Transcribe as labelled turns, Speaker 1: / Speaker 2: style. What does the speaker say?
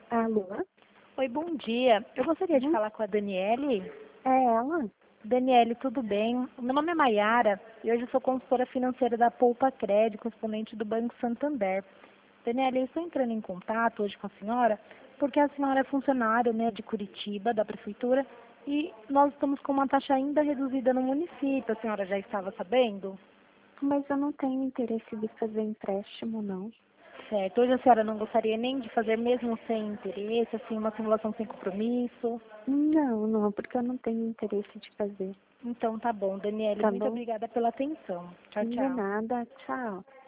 Speaker 1: Alô?
Speaker 2: Oi, bom dia. Eu gostaria de falar com a Daniele.
Speaker 1: É ela?
Speaker 2: Daniele, tudo bem? Meu nome é Maiara e hoje eu sou consultora financeira da Poupa Crédito, correspondente do Banco Santander. Daniele, eu estou entrando em contato hoje com a senhora porque a senhora é funcionária, né, de Curitiba, da Prefeitura, e nós estamos com uma taxa ainda reduzida no município. A senhora já estava sabendo?
Speaker 1: Mas eu não tenho interesse de fazer empréstimo, não.
Speaker 2: Certo. Hoje a senhora não gostaria nem de fazer mesmo sem interesse, assim, uma simulação sem compromisso?
Speaker 1: Não, porque eu não tenho interesse de fazer.
Speaker 2: Então tá bom, Daniele,
Speaker 1: Tá
Speaker 2: muito
Speaker 1: bom?
Speaker 2: obrigada pela atenção. Tchau,
Speaker 1: De
Speaker 2: tchau.
Speaker 1: nada, tchau.